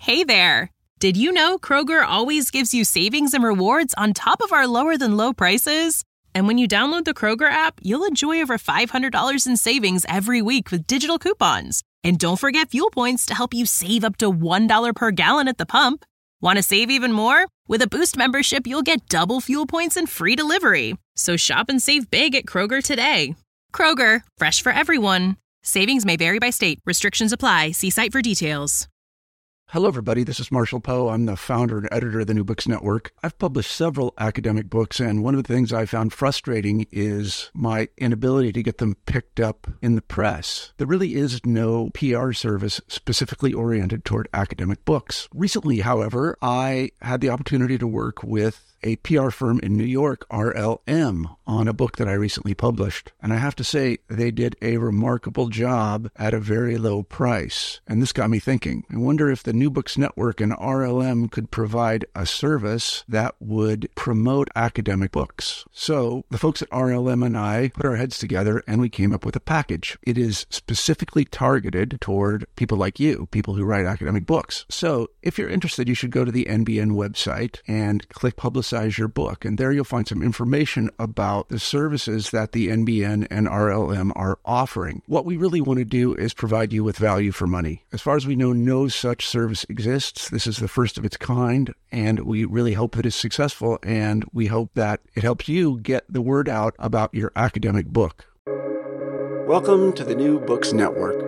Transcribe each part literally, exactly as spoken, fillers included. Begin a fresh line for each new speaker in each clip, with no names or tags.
Hey there! Did you know Kroger always gives you savings and rewards on top of our lower-than-low prices? And when you download the Kroger app, you'll enjoy over five hundred dollars in savings every week with digital coupons. And don't forget fuel points to help you save up to one dollar per gallon at the pump. Want to save even more? With a Boost membership, you'll get double fuel points and free delivery. So shop and save big at Kroger today. Kroger, fresh for everyone. Savings may vary by state. Restrictions apply. See site for details.
Hello, everybody. This is Marshall Poe. I'm the founder and editor of the New Books Network. I've published several academic books, and one of the things I found frustrating is my inability to get them picked up in the press. There really is no P R service specifically oriented toward academic books. Recently, however, I had the opportunity to work with a P R firm in New York, R L M, on a book that I recently published. And I have to say, they did a remarkable job at a very low price. And this got me thinking. I wonder if the New Books Network and R L M could provide a service that would promote academic books. So the folks at R L M and I put our heads together and we came up with a package. It is specifically targeted toward people like you, people who write academic books. So if you're interested, you should go to the N B N website and click Publicize your book. And there you'll find some information about the services that the N B N and R L M are offering. What we really want to do is provide you with value for money. As far as we know, no such service exists. This is the first of its kind, and we really hope that it's successful, and we hope that it helps you get the word out about your academic book. Welcome to the New Books Network.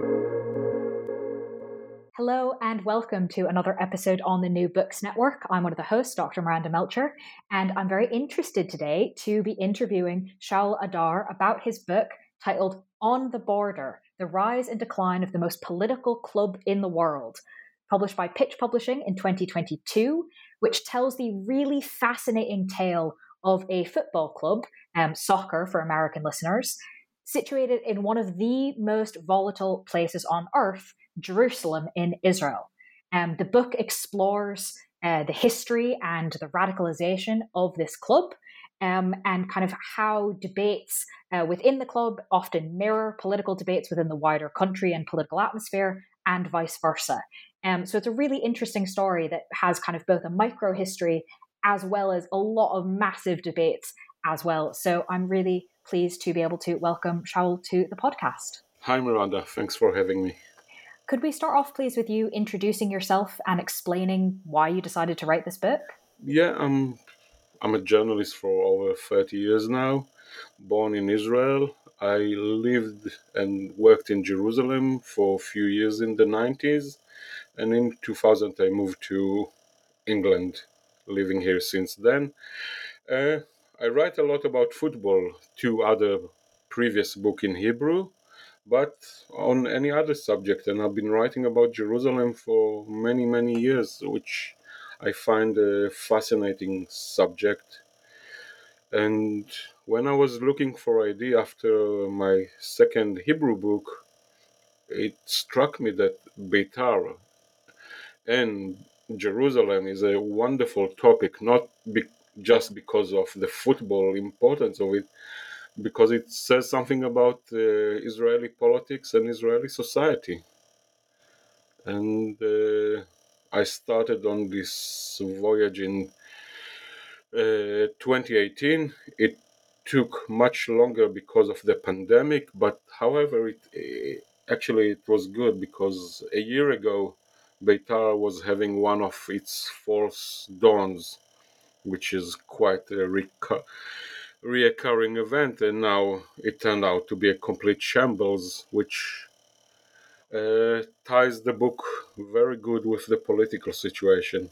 Hello and welcome to another episode on the New Books Network. I'm one of the hosts, Doctor Miranda Melcher, and I'm very interested today to be interviewing Shaul Adar about his book titled On the Border, The Rise and Decline of the Most Political Club in the World, published by Pitch Publishing in twenty twenty-two, which tells the really fascinating tale of a football club, um, soccer for American listeners, situated in one of the most volatile places on earth, Jerusalem in Israel. Um, the book explores uh, the history and the radicalization of this club um, and kind of how debates uh, within the club often mirror political debates within the wider country and political atmosphere and vice versa. Um, so it's a really interesting story that has kind of both a micro history as well as a lot of massive debates as well. So I'm really pleased to be able to welcome Shaul to the podcast.
Hi, Miranda. Thanks for having me.
Could we start off, please, with you introducing yourself and explaining why you decided to write this book?
Yeah, I'm, I'm a journalist for over thirty years now, born in Israel. I lived and worked in Jerusalem for a few years in the nineties, and in two thousand I moved to England, living here since then. Uh, I write a lot about football, two other previous books in Hebrew, but on any other subject. And I've been writing about Jerusalem for many, many years, which I find a fascinating subject. And when I was looking for idea after my second Hebrew book, it struck me that Beitar and Jerusalem is a wonderful topic, not be- just because of the football importance of it, because it says something about uh, Israeli politics and Israeli society. And uh, I started on this voyage in uh, twenty eighteen. It took much longer because of the pandemic, but however, it, uh, actually it was good because a year ago, Beitar was having one of its fourth dawns, which is quite a reco- reoccurring event, and now it turned out to be a complete shambles, which uh, ties the book very good with the political situation.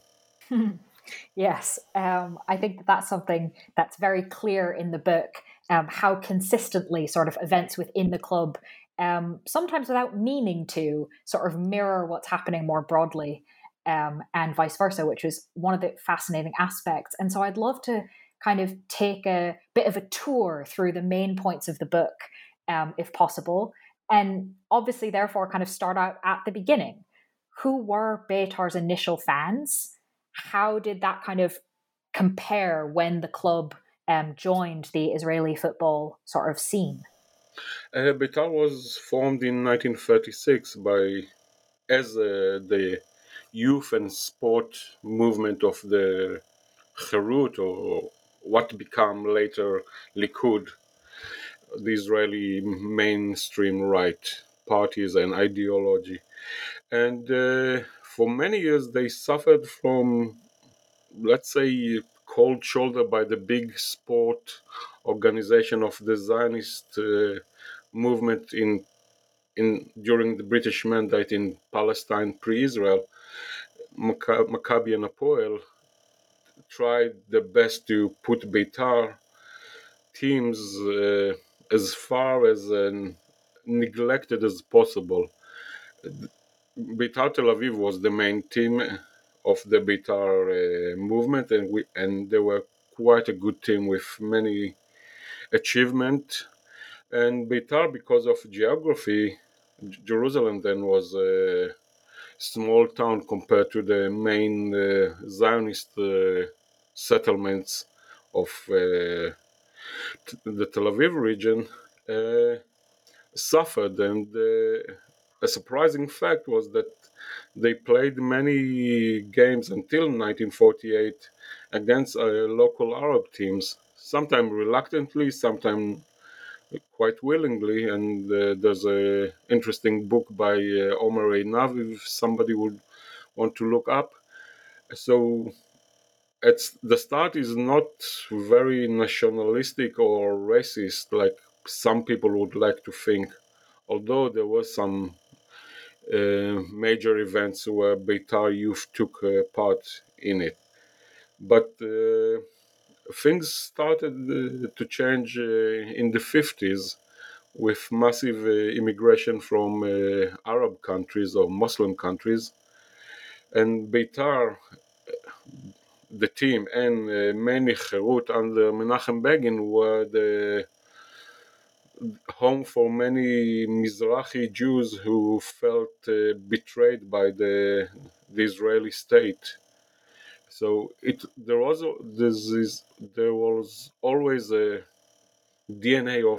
Yes, um, I think that that's something that's very clear in the book, um, how consistently sort of events within the club, um, sometimes without meaning to, sort of mirror what's happening more broadly, um, and vice versa, which is one of the fascinating aspects. And so I'd love to kind of take a bit of a tour through the main points of the book, um, if possible, and obviously therefore kind of start out at the beginning. Who were Beitar's initial fans? How did that kind of compare when the club um, joined the Israeli football sort of scene?
Uh, Beitar was formed in nineteen thirty-six by as uh, the youth and sport movement of the Herut, or what became later Likud, the Israeli mainstream right parties and ideology. And uh, for many years they suffered from, let's say, cold shoulder by the big sport organization of the Zionist uh, movement in in during the British Mandate in Palestine pre-Israel. Maccabi and Hapoel tried the best to put Beitar teams uh, as far as uh, neglected as possible. Beitar Tel Aviv was the main team of the Beitar uh, movement, and we and they were quite a good team with many achievement. And Beitar, because of geography, Jerusalem then was a small town compared to the main uh, Zionist uh, settlements of uh, t- the Tel Aviv region, uh, suffered. And uh, a surprising fact was that they played many games until nineteen forty-eight against uh, local Arab teams, sometimes reluctantly, sometimes quite willingly. And uh, there's a interesting book by uh, Omer Einav, if somebody would want to look up. So at the start is not very nationalistic or racist like some people would like to think, although there was some uh, major events where Beitar youth took uh, part in it. But uh, things started uh, to change uh, in the fifties with massive uh, immigration from uh, Arab countries or Muslim countries. And Beitar, the team, and uh, many Herut under Menachem Begin were the home for many Mizrahi Jews who felt uh, betrayed by the, the Israeli state. So it there was a- this is there was always a D N A of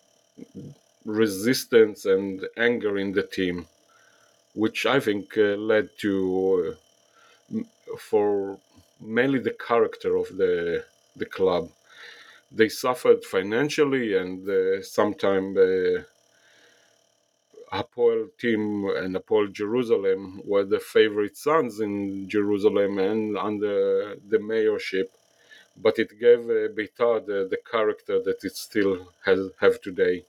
resistance and anger in the team, which I think uh, led to uh, for mainly the character of the the club. They suffered financially, and uh, sometimes uh, Hapoel team and Hapoel Jerusalem were the favorite sons in Jerusalem and under the mayorship. But it gave uh, Beitar the, the character that it still has have today.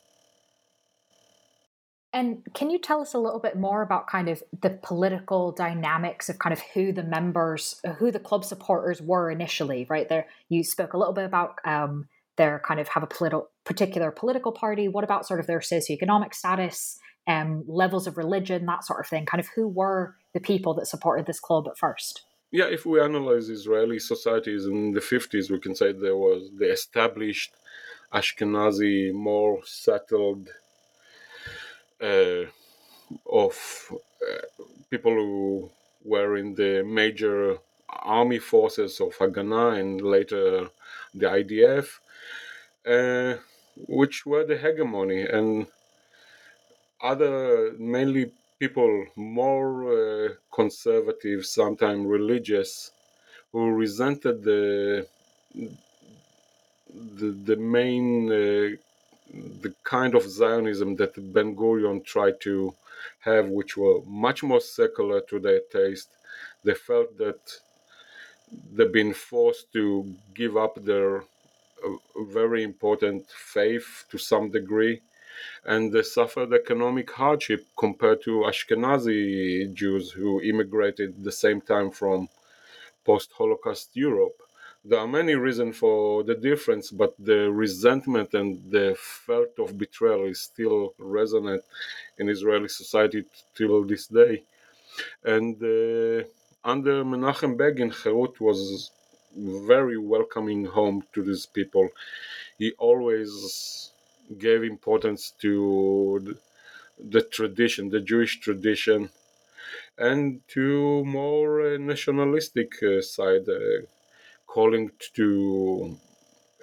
And can you tell us a little bit more about kind of the political dynamics of kind of who the members, who the club supporters were initially, right? There, you spoke a little bit about um, their kind of have a politi- particular political party. What about sort of their socioeconomic status, um, levels of religion, that sort of thing? Kind of who were the people that supported this club at first?
Yeah, if we analyze Israeli societies in the fifties, we can say there was the established Ashkenazi, more settled uh, of uh, people who were in the major army forces of Haganah and later the I D F, uh, which were the hegemony, and other mainly people more uh, conservative, sometimes religious, who resented the the, the main uh, the kind of Zionism that Ben Gurion tried to have, which were much more secular to their taste. They felt that they've been forced to give up their uh, very important faith to some degree, and they suffered economic hardship compared to Ashkenazi Jews who immigrated at the same time from post-Holocaust Europe. There are many reasons for the difference, but the resentment and the felt of betrayal is still resonant in Israeli society till this day. And uh, under Menachem Begin, Herut was very welcoming home to these people. He always gave importance to the, the tradition, the Jewish tradition, and to more uh, nationalistic uh, side, uh, calling to,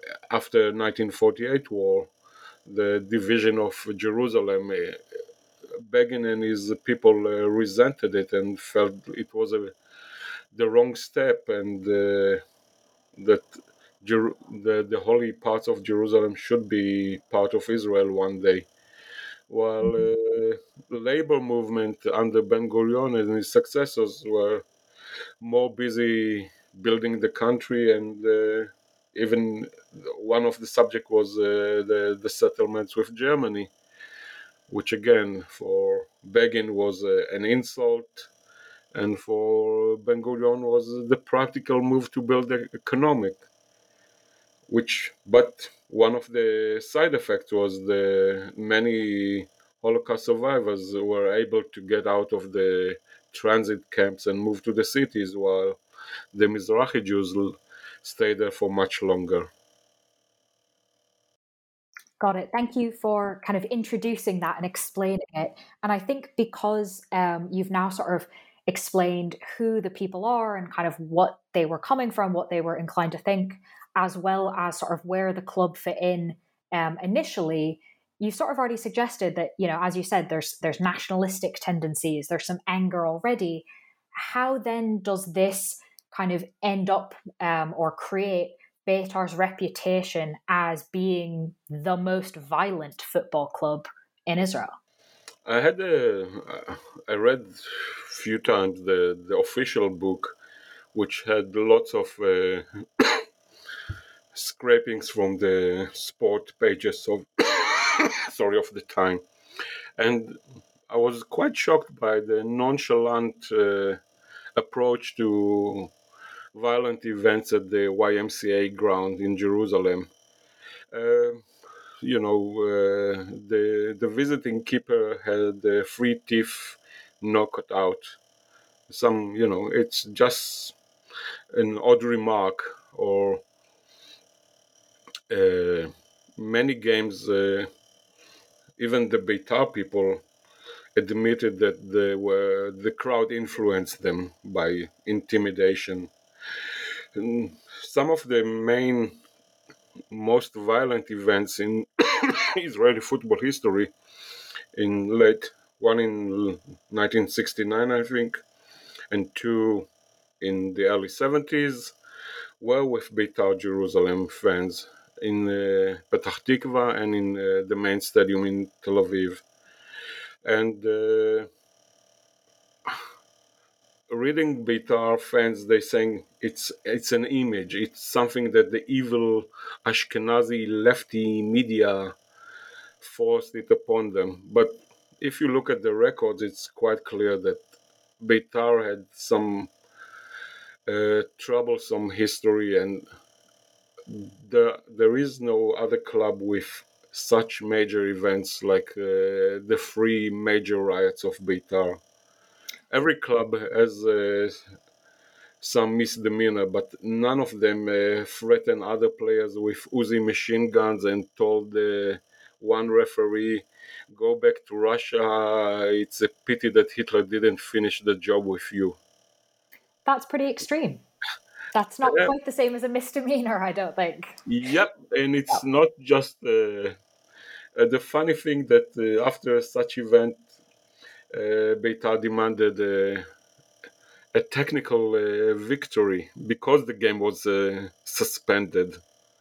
after nineteen forty-eight war, the division of Jerusalem uh, Begin and his people uh, resented it and felt it was a, the wrong step, and uh, that Jer- the, the holy parts of Jerusalem should be part of Israel one day. While uh, the labor movement under Ben Gurion and his successors were more busy building the country, and uh, even one of the subject was uh, the, the settlements with Germany, which again for Begin was uh, an insult, and for Ben Gurion was the practical move to build the economic. Which, but one of the side effects was the many Holocaust survivors were able to get out of the transit camps and move to the cities, while the Mizrahi Jews stayed there for much longer.
Got it. Thank you for kind of introducing that and explaining it. And I think because um, you've now sort of explained who the people are and kind of what they were coming from, what they were inclined to think, as well as sort of where the club fit in um, initially, you sort of already suggested that, you know, as you said, there's there's nationalistic tendencies, there's some anger already. How then does this kind of end up um, or create Beitar's reputation as being the most violent football club in Israel?
I had a, I read a few times the, the official book, which had lots of uh, scrapings from the sport pages of sorry of the time, and I was quite shocked by the nonchalant uh, approach to violent events at the Y M C A ground in Jerusalem. Uh, you know, uh, the the visiting keeper had the free teeth knocked out. Some, you know, it's just an odd remark, or uh, many games. Uh, even the Beitar people admitted that they were the crowd influenced them by intimidation. And some of the main, most violent events in Israeli football history, in late one in nineteen sixty-nine, I think, and two in the early seventies, were with Beitar Jerusalem fans in uh, Petah Tikva and in uh, the main stadium in Tel Aviv. And uh, reading Beitar fans, they saying it's it's an image, it's something that the evil Ashkenazi lefty media forced it upon them. But if you look at the records, it's quite clear that Beitar had some uh, troublesome history, and there there is no other club with such major events like uh, the three major riots of Beitar. Every club has uh, some misdemeanor, but none of them uh, threatened other players with Uzi machine guns and told uh, one referee, go back to Russia, it's a pity that Hitler didn't finish the job with you.
That's pretty extreme. That's not
Uh,
quite the same as a misdemeanor, I don't think.
Yep, and it's
Yep.
not just uh, uh, the funny thing that uh, after such event, uh, Beitar demanded uh, a technical uh, victory because the game was uh, suspended.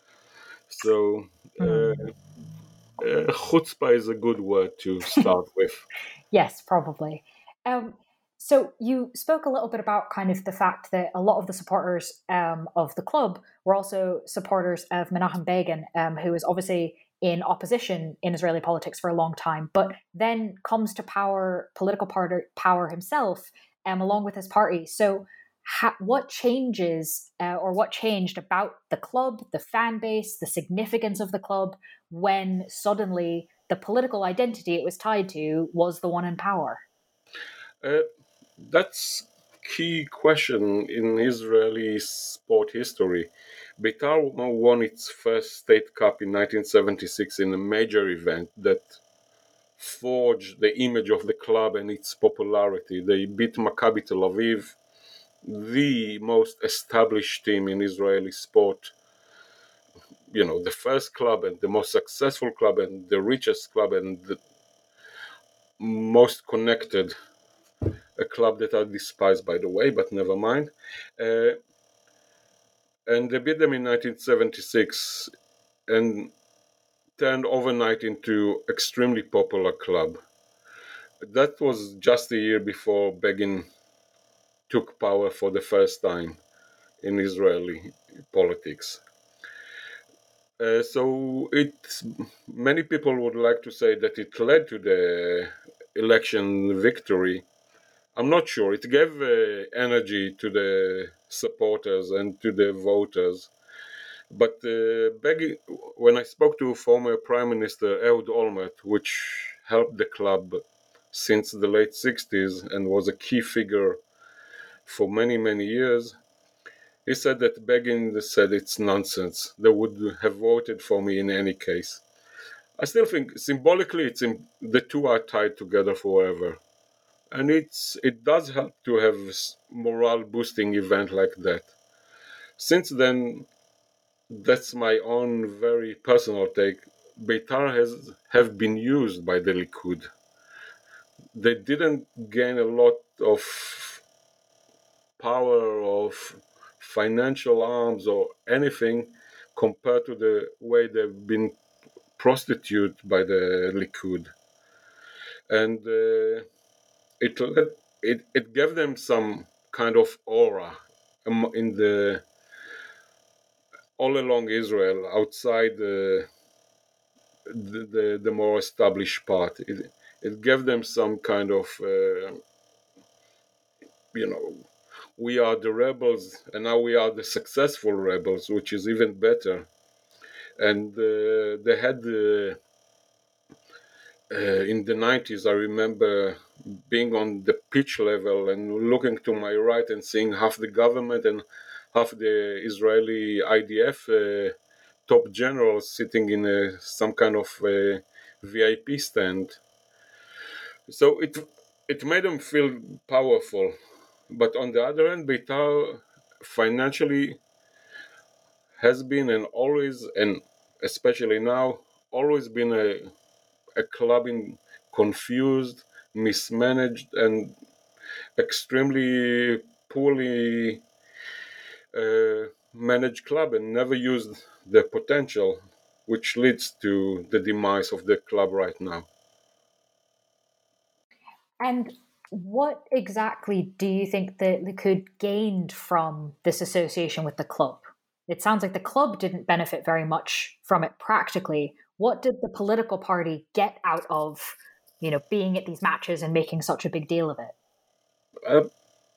So, uh,
Hmm.
uh, chutzpah is a good word to start with.
Yes, probably. Um, so you spoke a little bit about kind of the fact that a lot of the supporters um, of the club were also supporters of Menachem Begin, um, who was obviously in opposition in Israeli politics for a long time, but then comes to power, political power, power himself, um, along with his party. So ha- what changes uh, or what changed about the club, the fan base, the significance of the club when suddenly the political identity it was tied to was the one in power?
Uh, that's key question in Israeli sport history. Beitar won its first state cup in nineteen seventy-six in a major event that forged the image of the club and its popularity. They beat Maccabi Tel Aviv, the most established team in Israeli sport. You know, the first club and the most successful club and the richest club, and the, most connected, a club that I despise, by the way, but never mind. Uh, and they beat them in nineteen seventy-six and turned overnight into extremely popular club. That was just a year before Begin took power for the first time in Israeli politics. Uh, so it, many people would like to say that it led to the election victory. I'm not sure. It gave uh, energy to the supporters and to the voters. But uh, Begin, when I spoke to former Prime Minister Ehud Olmert, which helped the club since the late sixties and was a key figure for many, many years, he said that Begin said it's nonsense. They would have voted for me in any case. I still think symbolically it's in, the two are tied together forever. And it's it does help to have a morale boosting event like that. Since then, that's my own very personal take. Beitar has have been used by the Likud. They didn't gain a lot of power, of financial arms or anything compared to the way they've been prostituted by the Likud. And uh, it, it it gave them some kind of aura in the all along Israel, outside the the, the, the more established part. It, it gave them some kind of, uh, you know, we are the rebels, and now we are the successful rebels, which is even better. And uh, they had, uh, uh, in the nineties, I remember being on the pitch level and looking to my right and seeing half the government and half the Israeli I D F uh, top generals sitting in a, some kind of uh, V I P stand. So it it made them feel powerful. But on the other hand, Beitar financially has been and always, and especially now, always been a, a club in confused, mismanaged, and extremely poorly uh, managed club, and never used their potential, which leads to the demise of the club right now.
And what exactly do you think the Likud gained from this association with the club? It sounds like the club didn't benefit very much from it practically. What did the political party get out of, you know, being at these matches and making such a big deal of it?
Uh,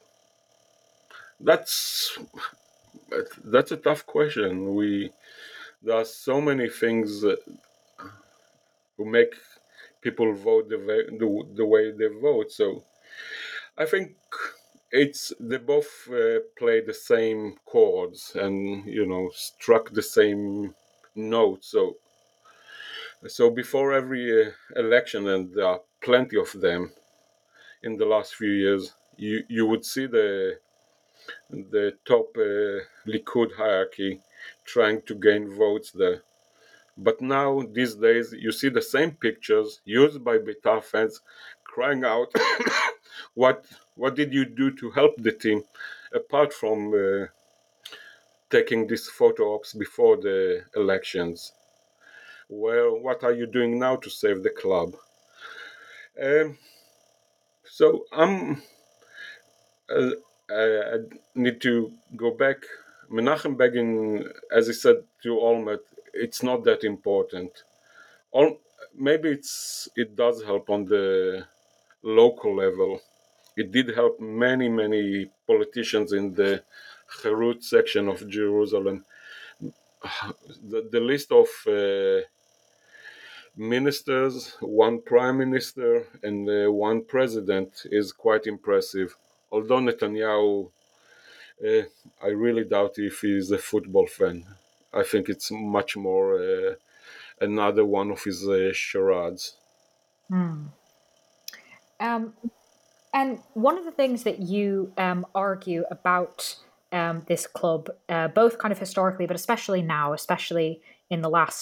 that's that's a tough question. We there are so many things uh, who make people vote the, the the way they vote. So I think it's they both uh, play the same chords and, you know, struck the same notes. So so before every uh, election, and there are plenty of them in the last few years, you you would see the the top uh, Likud hierarchy trying to gain votes there. But now, these days, you see the same pictures used by Beitar fans crying out, what what did you do to help the team, apart from uh, taking these photo ops before the elections? Well, what are you doing now to save the club? Um, so I'm, uh, I, I need to go back. Menachem Begin, as I said to Olmert, it's not that important. All, maybe it's it does help on the local level. It did help many, many politicians in the Herut section of Jerusalem. The, the list of uh, ministers, one prime minister, and uh, one president is quite impressive. Although Netanyahu, uh, I really doubt if he's a football fan. I think it's much more uh, another one of his uh, charades.
Hmm. Um, and one of the things that you um, argue about um, this club, uh, both kind of historically, but especially now, especially in the last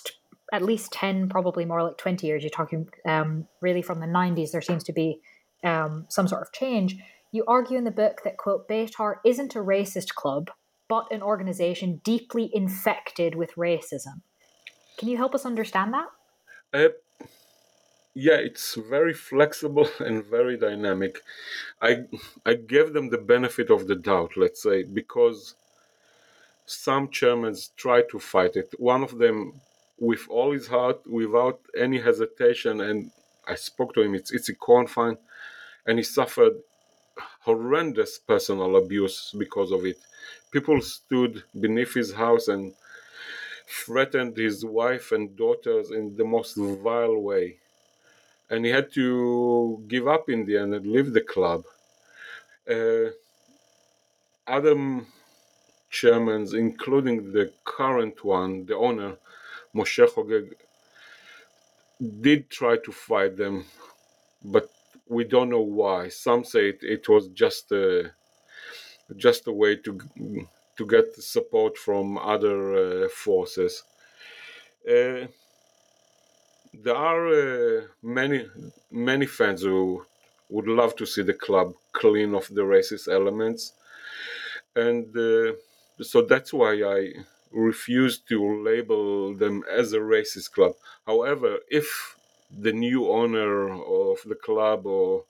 at least ten, probably more like twenty years, you're talking um, really from the nineties, there seems to be um, some sort of change. You argue in the book that, quote, Beitar isn't a racist club, but an organization deeply infected with racism. Can you help us understand that?
Uh, yeah, it's very flexible and very dynamic. I I gave them the benefit of the doubt, let's say, because some chairmen try to fight it. One of them, with all his heart, without any hesitation, and I spoke to him. It's Itzi Kornfein, and he suffered horrendous personal abuse because of it. People stood beneath his house and threatened his wife and daughters in the most vile way. And he had to give up in the end and leave the club. Uh, other chairmen, including the current one, the owner, Moshe Hogeg, did try to fight them, but we don't know why. Some say it, it was just a, just a way to to get support from other uh, forces. Uh, there are uh, many many fans who would love to see the club clean of the racist elements, and uh, so that's why I refuse to label them as a racist club. However, if the new owner of the club or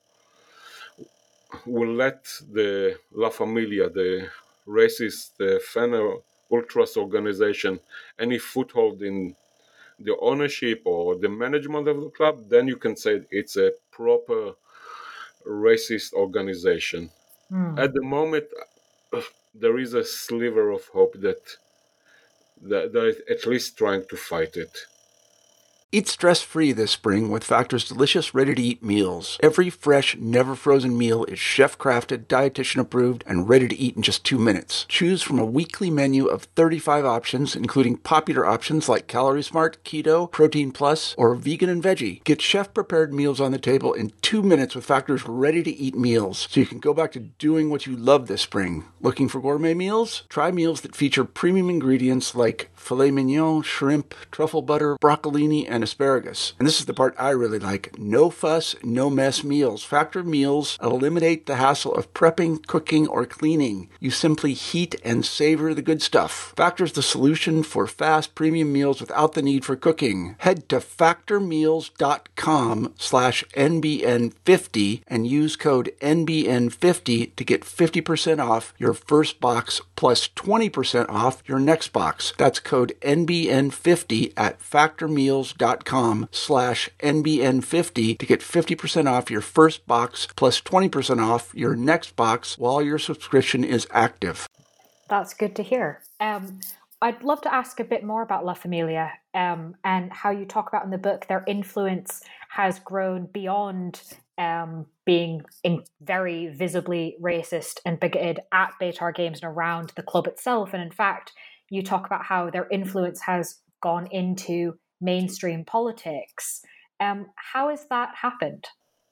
will let the La Familia, the racist uh, fan ultras organization, any foothold in the ownership or the management of the club, then you can say it's a proper racist organization.
Mm.
At the moment, uh, there is a sliver of hope that, that they're at least trying to fight it.
Eat stress-free this spring with Factor's delicious, ready-to-eat meals. Every fresh, never-frozen meal is chef-crafted, dietitian-approved, and ready to eat in just two minutes. Choose from a weekly menu of thirty-five options, including popular options like Calorie Smart, Keto, Protein Plus, or Vegan and Veggie. Get chef-prepared meals on the table in two minutes with Factor's ready-to-eat meals, so you can go back to doing what you love this spring. Looking for gourmet meals? Try meals that feature premium ingredients like filet mignon, shrimp, truffle butter, broccolini, and asparagus. And this is the part I really like. No fuss, no mess meals. Factor meals eliminate the hassle of prepping, cooking, or cleaning. You simply heat and savor the good stuff. Factor's the solution for fast premium meals without the need for cooking. Head to factormeals.com slash NBN50 and use code N B N fifty to get fifty percent off your first box plus twenty percent off your next box. That's code N B N fifty at factormeals.com slash N B N fifty to get fifty percent off your first box plus twenty percent off your next box while your subscription is active.
That's good to hear. Um, I'd love to ask a bit more about La Familia um, and how you talk about in the book their influence has grown beyond um, being in very visibly racist and bigoted at Beitar Games and around the club itself. And in fact, you talk about how their influence has gone into mainstream politics. Um, how has that happened?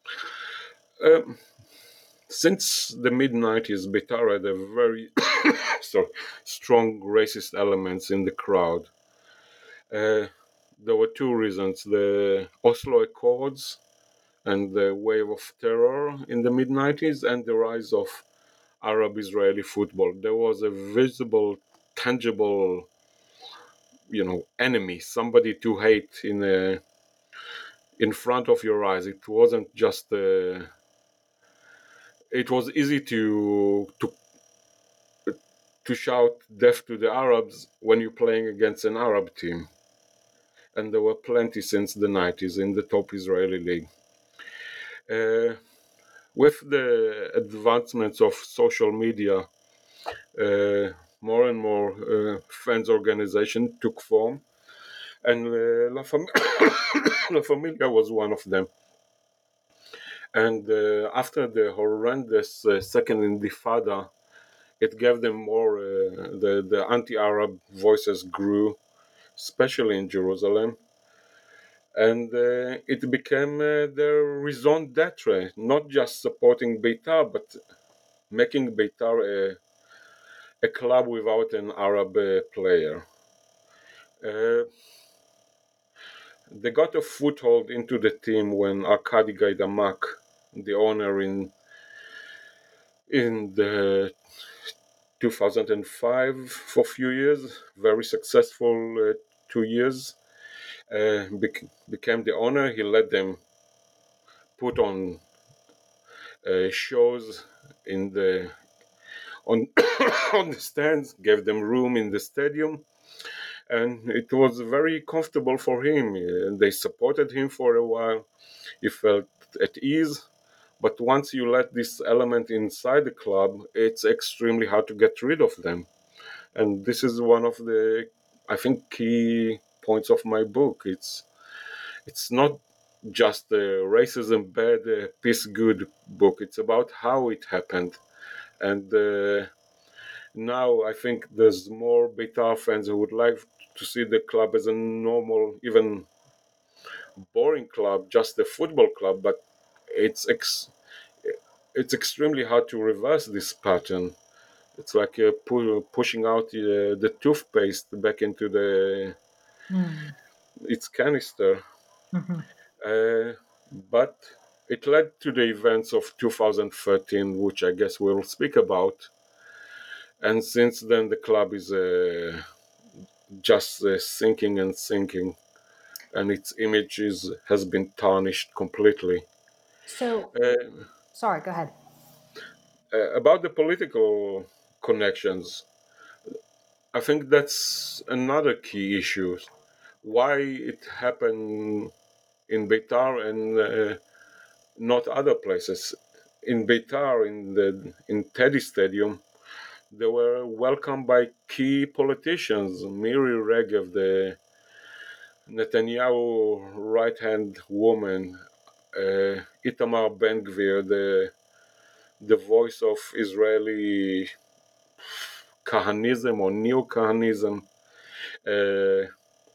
Um, since the mid nineties, Beitar had a very sorry, strong racist elements in the crowd. Uh, there were two reasons: the Oslo Accords and the wave of terror in the mid nineties, and the rise of Arab-Israeli football. There was a visible, tangible, you know, enemy, somebody to hate in a, in front of your eyes. It wasn't just uh, it was easy to to to shout death to the Arabs when you're playing against an Arab team, and there were plenty since the nineties in the top Israeli league. Uh, with the advancements of social media, uh, more and more uh, fans organization took form, and uh, La, Fam- La Familia was one of them. And uh, after the horrendous uh, second Intifada, it gave them more, uh, the, the anti-Arab voices grew, especially in Jerusalem. And uh, it became uh, their raison d'etre, not just supporting Beitar, but making Beitar a, a club without an Arab uh, player. Uh, they got a foothold into the team when Arkady Gaidamak, the owner in in the two thousand five for a few years, very successful uh, two years, uh, bec- became the owner. He let them put on uh, shows in the on on the stands, gave them room in the stadium, and it was very comfortable for him. Uh, they supported him for a while. He felt at ease. But once you let this element inside the club, it's extremely hard to get rid of them. And this is one of the, I think, key points of my book. It's it's not just a racism bad, uh, peace good book. It's about how it happened. And uh, now I think there's more Beitar fans who would like to see the club as a normal, even boring club, just a football club. But it's ex- it's extremely hard to reverse this pattern. It's like uh, pu- pushing out uh, the toothpaste back into the
Mm.
its canister.
Mm-hmm.
Uh, but it led to the events of two thousand thirteen, which I guess we'll speak about. And since then, the club is uh, just uh, sinking and sinking, and its image is, has been tarnished completely.
So,
Uh,
sorry, go ahead.
uh, about the political connections, I think that's another key issue. Why it happened in Beitar and uh, not other places. In Beitar, in the in Teddy Stadium, they were welcomed by key politicians. Miri Regev, the Netanyahu right-hand woman, uh, Itamar Ben-Gvir, the the voice of Israeli Kahanism or neo-Kahanism, uh,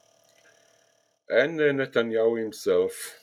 and uh, Netanyahu himself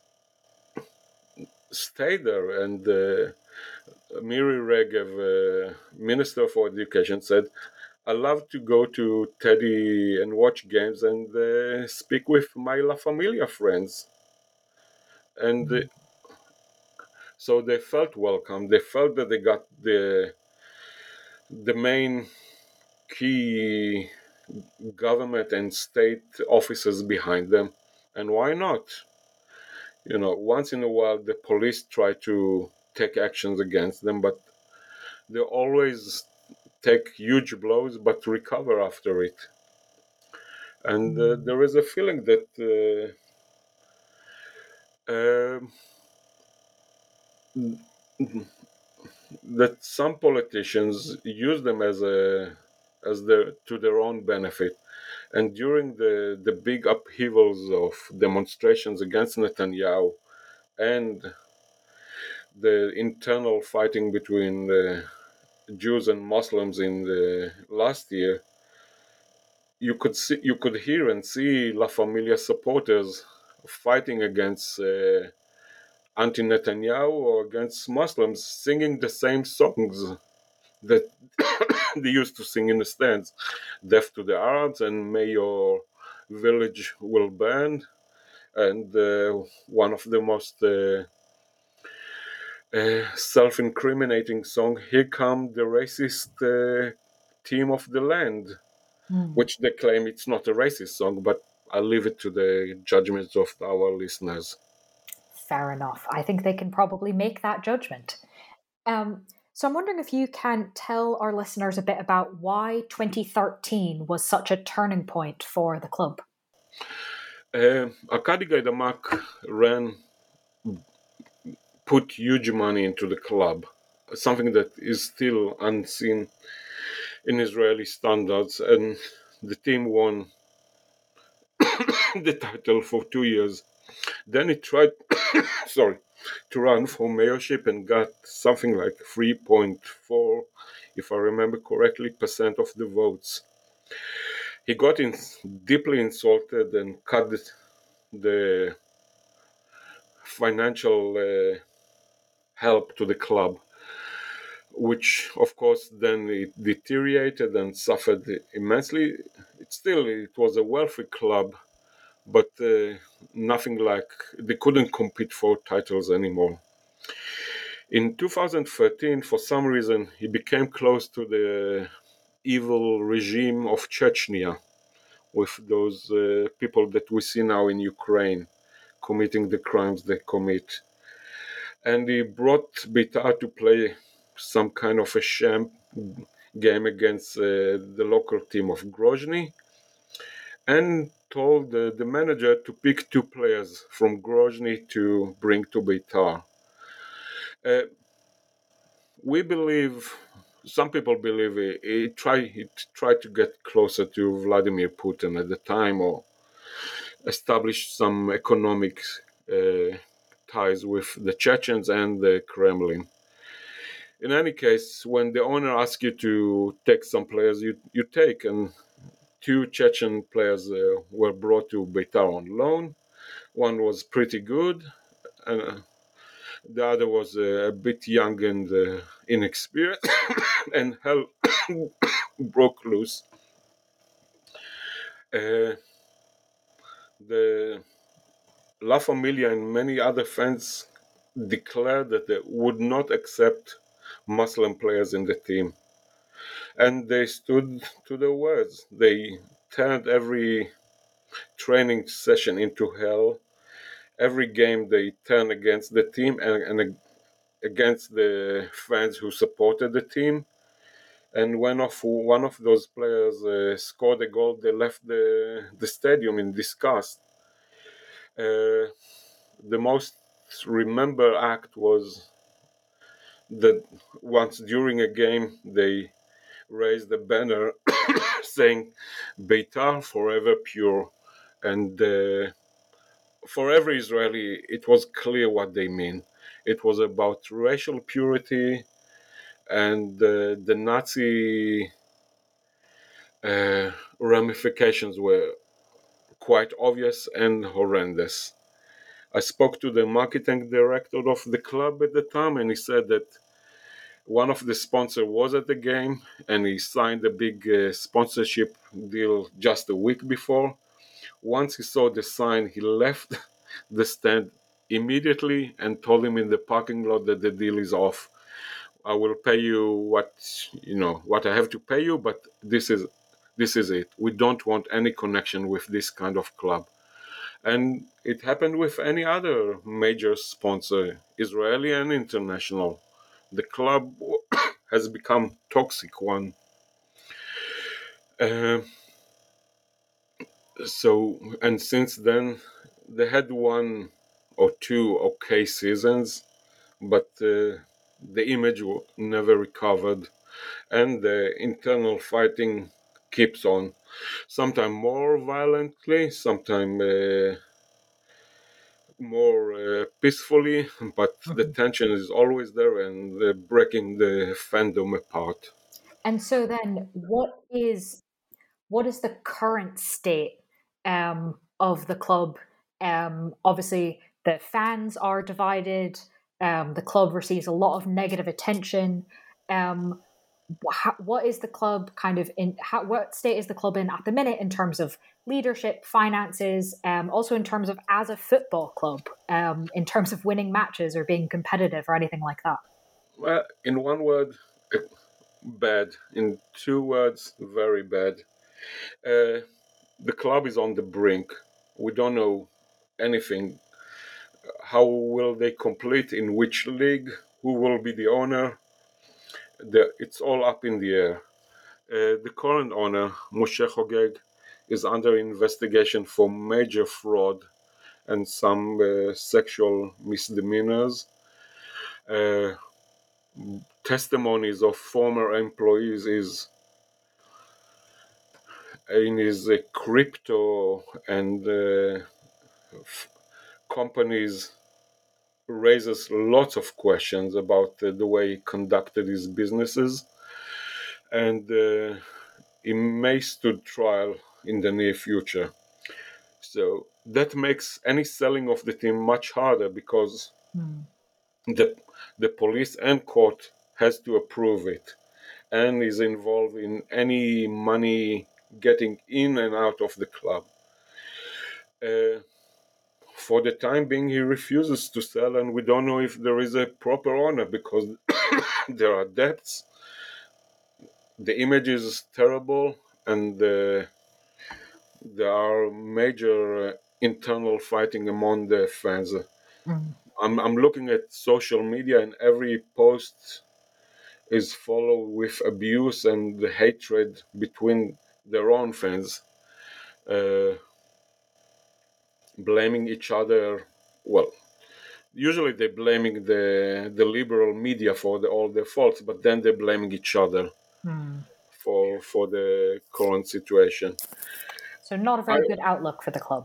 stayed there. And uh, Miri Regev, uh, Minister for Education, said, I love to go to Teddy and watch games and uh, speak with my La Familia friends. And uh, so they felt welcome. They felt that they got the the main key government and state officers behind them. And why not? You know, once in a while the police try to take actions against them, but they always take huge blows but recover after it. And uh, there is a feeling that uh, uh, that some politicians use them as a as their to their own benefit. And during the the big upheavals of demonstrations against Netanyahu and the internal fighting between the Jews and Muslims in the last year, you could see, you could hear and see La Familia supporters fighting against uh, anti-Netanyahu or against Muslims, singing the same songs that they used to sing in the stands: "Death to the Arabs" and "May Your Village Will Burn," and uh, one of the most uh, uh, self-incriminating song, "Here Come the Racist uh, Team of the Land."
Mm.
Which they claim it's not a racist song, but I'll leave it to the judgment of our listeners.
Fair enough. I think they can probably make that judgment. Um, so I'm wondering if you can tell our listeners a bit about why twenty thirteen was such a turning point for the club.
Uh, Arkady Gaidamak ran, put huge money into the club, something that is still unseen in Israeli standards, and the team won the title for two years. Then he tried, sorry, to run for mayorship and got something like three point four, if I remember correctly, percent of the votes. He got in, deeply insulted and cut the, the financial uh, help to the club, which of course then it deteriorated and suffered immensely. It still, it was a wealthy club, but uh, nothing like, they couldn't compete for titles anymore. In two thousand thirteen, for some reason, he became close to the evil regime of Chechnya, with those uh, people that we see now in Ukraine committing the crimes they commit. And he brought Beitar to play some kind of a sham game against uh, the local team of Grozny, and told the, the manager to pick two players from Grozny to bring to Beitar. Uh, we believe, some people believe he, he, tried, he tried to get closer to Vladimir Putin at the time, or established some economic uh, ties with the Chechens and the Kremlin. In any case, when the owner asks you to take some players, you, you take, and two Chechen players uh, were brought to Beitar on loan. One was pretty good, and uh, the other was uh, a bit young and uh, inexperienced, and hell broke loose. Uh, the La Familia and many other fans declared that they would not accept Muslim players in the team. And they stood to their words. They turned every training session into hell. Every game they turned against the team and, and against the fans who supported the team. And when of one of those players uh, scored a goal, they left the, the stadium in disgust. Uh, the most remembered act was that once during a game they raised a banner saying Beitar forever pure, and uh, for every Israeli it was clear what they mean. It was about racial purity, and uh, the Nazi uh, ramifications were quite obvious and horrendous. I spoke to the marketing director of the club at the time, and he said that one of the sponsors was at the game, and he signed a big uh, sponsorship deal just a week before. Once he saw the sign, he left the stand immediately and told him in the parking lot that the deal is off. I will pay you what you know what I have to pay you, but this is this is it. We don't want any connection with this kind of club. And it happened with any other major sponsor, Israeli and international. The club has become toxic one. Uh, so, and since then, they had one or two okay seasons, but uh, the image never recovered, and the internal fighting keeps on. Sometimes more violently, sometimes uh, more uh, peacefully, but the tension is always there, and uh, breaking the fandom apart.
And so then what is what is the current state um, of the club? Um, obviously, the fans are divided. Um, the club receives a lot of negative attention. Um, wh- what is the club kind of in? How, what state is the club in at the minute in terms of leadership, finances, um, also in terms of as a football club, um, in terms of winning matches or being competitive or anything like that?
Well, in one word, uh, bad. In two words, very bad. Uh, the club is on the brink. We don't know anything. How will they complete? In which league? Who will be the owner? The, it's all up in the air. Uh, the current owner, Moshe Hogeg, is under investigation for major fraud and some uh, sexual misdemeanors. Uh, testimonies of former employees is in his uh, crypto and uh, f- companies raises lots of questions about uh, the way he conducted his businesses, and uh, he may stand trial in the near future. So that makes any selling of the team much harder, because
Hmm.
the the police and court has to approve it, and is involved in any money getting in and out of the club. uh, for the time being, he refuses to sell, and we don't know if there is a proper owner because there are debts. The image is terrible, and uh, there are major uh, internal fighting among the fans.
Mm.
I'm, I'm looking at social media, and every post is followed with abuse and hatred between their own fans, uh, blaming each other. Well, usually they're blaming the the liberal media for the, all their faults, but then they're blaming each other
Mm.
for for the current situation.
So not a
I
very good outlook for the club.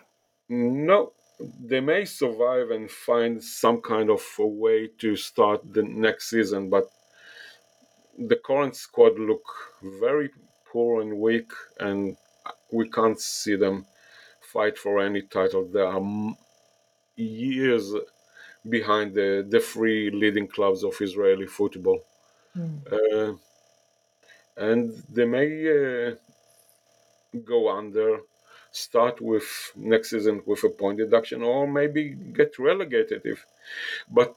no, they may survive and find some kind of a way to start the next season, but the current squad look very poor and weak, and we can't see them fight for any title. There are m- years behind the, the three leading clubs of Israeli football.
Mm.
Uh, and they may uh, go under, start with next season with a point deduction, or maybe get relegated. If, but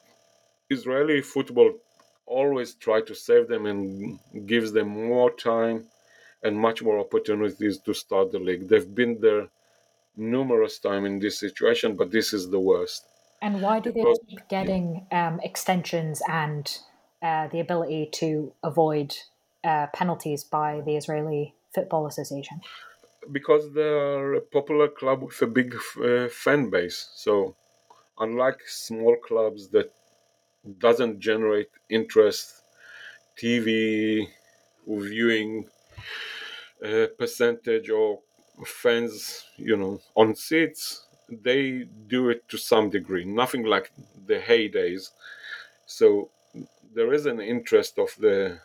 Israeli football always try to save them and gives them more time and much more opportunities to start the league. They've been there numerous times in this situation, but this is the worst.
And why do they
Because
keep getting um, extensions and uh, the ability to avoid uh, penalties by the Israeli Football Association?
because they are a popular club with a big uh, fan base. So unlike small clubs that doesn't generate interest, T V viewing uh, percentage or fans, you know, on seats, they do it to some degree. Nothing like the heydays. So there is an interest of the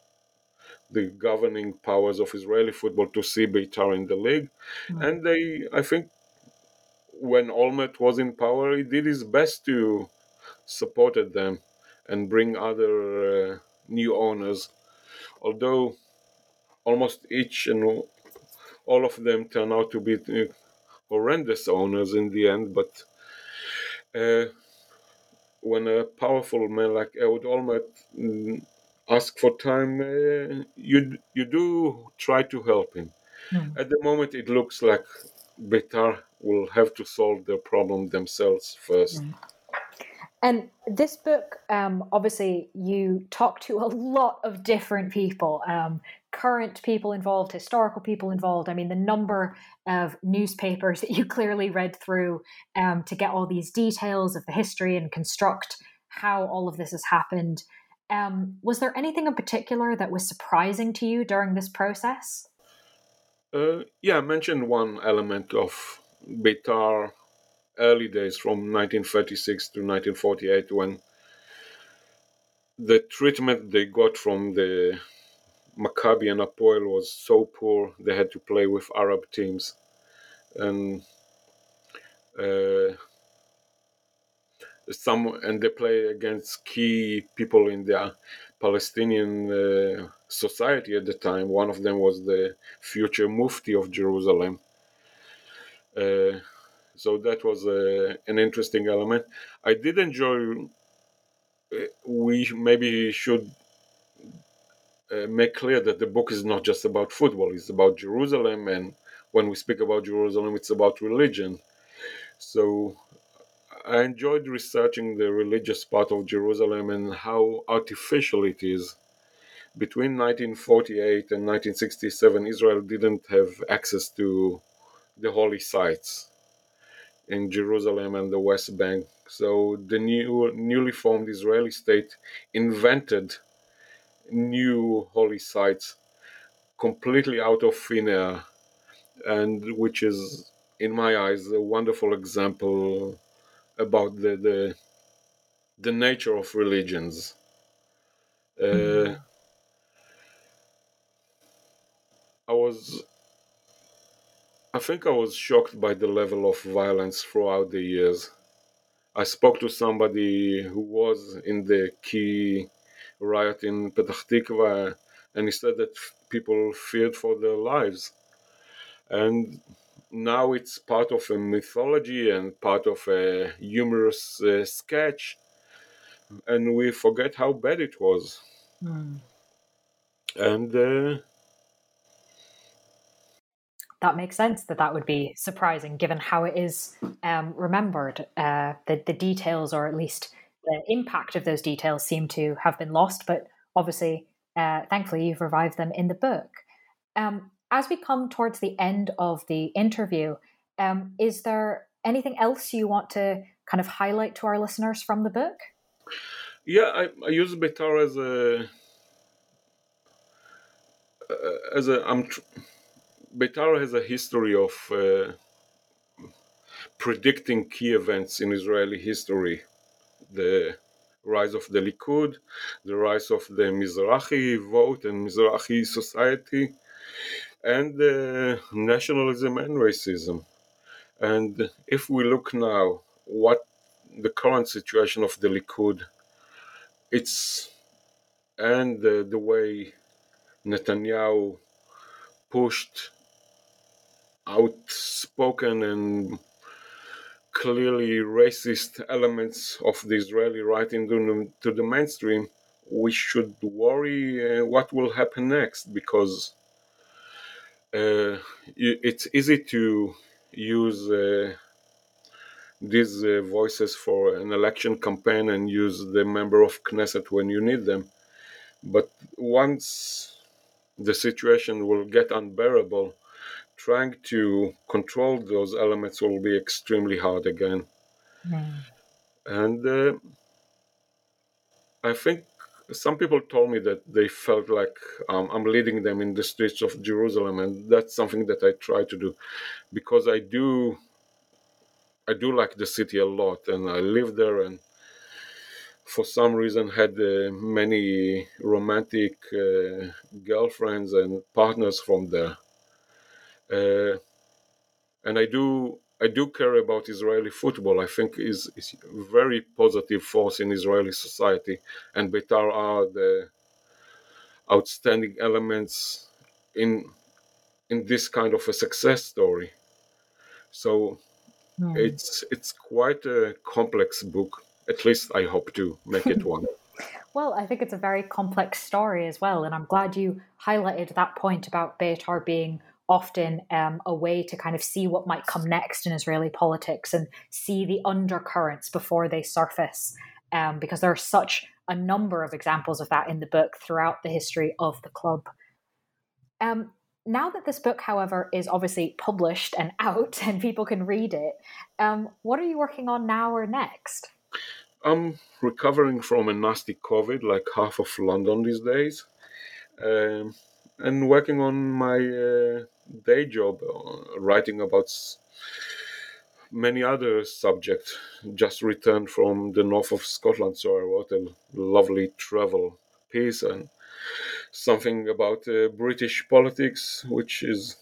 the governing powers of Israeli football to see Beitar in the league,
Mm.
and they, I think, when Olmert was in power, he did his best to supported them and bring other uh, new owners. Although almost each and all of them turn out to be uh, horrendous owners in the end, but uh, when a powerful man like Ehud Olmert mm, asks for time, uh, you you do try to help him.
Mm.
At the moment, it looks like Beitar will have to solve their problem themselves first.
Mm. And this book, um, obviously, you talk to a lot of different people, um, current people involved, historical people involved. I mean, the number of newspapers that you clearly read through um, to get all these details of the history and construct how all of this has happened. Um, was there anything in particular that was surprising to you during this process?
Uh, yeah, I mentioned one element of Beitar early days from nineteen thirty-six to nineteen forty-eight when the treatment they got from the Maccabi and Apoel was so poor they had to play with Arab teams. And uh, some and they play against key people in the Palestinian uh, society at the time. One of them was the future Mufti of Jerusalem. Uh, so that was uh, an interesting element. I did enjoy. Uh, we maybe should uh, make clear that the book is not just about football; it's about Jerusalem, and when we speak about Jerusalem, it's about religion. So I enjoyed researching the religious part of Jerusalem and how artificial it is. Between nineteen forty-eight and nineteen sixty-seven, Israel didn't have access to the holy sites in Jerusalem and the West Bank. So the new, newly formed Israeli state invented new holy sites completely out of thin air, and which is, in my eyes, a wonderful example about the the, the nature of religions. Uh, I was, I think I was shocked by the level of violence throughout the years. I spoke to somebody who was in the key riot in Petah Tikva, and he said that people feared for their lives. And now it's part of a mythology and part of a humorous uh, sketch, and we forget how bad it was.
Mm.
And uh,
that makes sense that that would be surprising, given how it is um, remembered. Uh, the, the details, or at least the impact of those details, seem to have been lost. But obviously, uh, thankfully, you've revived them in the book. Um, as we come towards the end of the interview, um, is there anything else you want to kind of highlight to our listeners from the book?
Yeah, I, I use Beitar as a uh, as a. I'm tr- Beitar has a history of uh, predicting key events in Israeli history: the rise of the Likud, the rise of the Mizrahi vote and Mizrahi society, and uh, nationalism and racism. And if we look now, what the current situation of the Likud, it's and uh, the way Netanyahu pushed outspoken and clearly racist elements of the Israeli right into to the mainstream, we should worry uh, what will happen next, because uh, it's easy to use uh, these uh, voices for an election campaign and use the member of Knesset when you need them. But once the situation will get unbearable, trying to control those elements will be extremely hard again.
Mm.
And uh, I think some people told me that they felt like um, I'm leading them in the streets of Jerusalem, and that's something that I try to do, because I do I do like the city a lot, and I live there, and for some reason had uh, many romantic uh, girlfriends and partners from there. Uh, and I do I do care about Israeli football. I think is is a very positive force in Israeli society, and Beitar are the outstanding elements in in this kind of a success story. So
Mm.
it's it's quite a complex book. At least I hope to make it one.
Well, I think it's a very complex story as well. And I'm glad you highlighted that point about Beitar being often um, a way to kind of see what might come next in Israeli politics and see the undercurrents before they surface, um, because there are such a number of examples of that in the book throughout the history of the club. Um, now that this book, however, is obviously published and out and people can read it, um, what are you working on now or next?
I'm recovering from a nasty COVID, like half of London these days, um, and working on my uh, day job, uh, writing about s- many other subjects. Just returned from the north of Scotland, so I wrote a lovely travel piece and something about uh, British politics, which is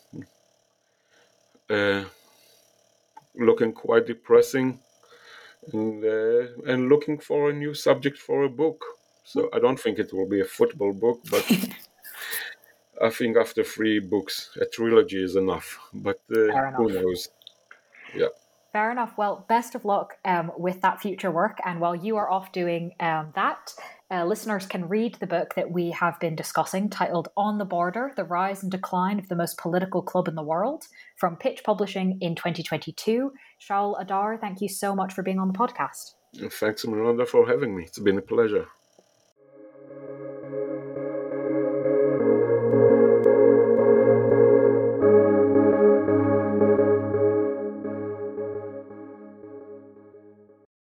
uh, looking quite depressing, and uh, and looking for a new subject for a book. So I don't think it will be a football book, but I think after three books, a trilogy is enough. But uh,
Fair enough.
who knows? Yeah.
Fair enough. Well, best of luck um, with that future work. And while you are off doing um, that, uh, listeners can read the book that we have been discussing, titled On the Border, The Rise and Decline of the Most Political Club in the World, from Pitch Publishing in twenty twenty-two. Shaul Adar, thank you so much for being on the podcast.
And thanks, Miranda, for having me. It's been a pleasure.